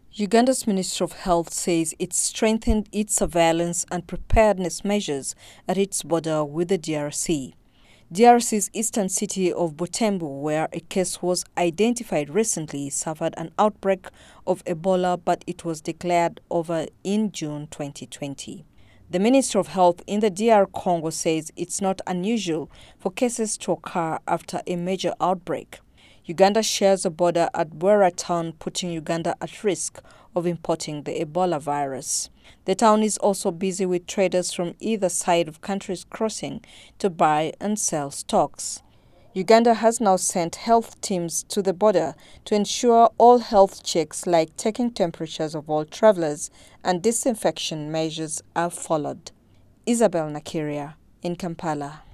Uganda's Ministry of Health says it strengthened its surveillance and preparedness measures at its border with the DRC. DRC's eastern city of Butembo, where a case was identified recently, suffered an outbreak of Ebola, but it was declared over in June 2020. The Ministry of Health in the DR Congo says it's not unusual for cases to occur after a major outbreak. Uganda shares a border at Bwera town, putting Uganda at risk of importing the Ebola virus. The town is also busy with traders from either side of countries crossing to buy and sell stocks. Uganda has now sent health teams to the border to ensure all health checks like taking temperatures of all travelers and disinfection measures are followed. Isabel Nakiria in Kampala.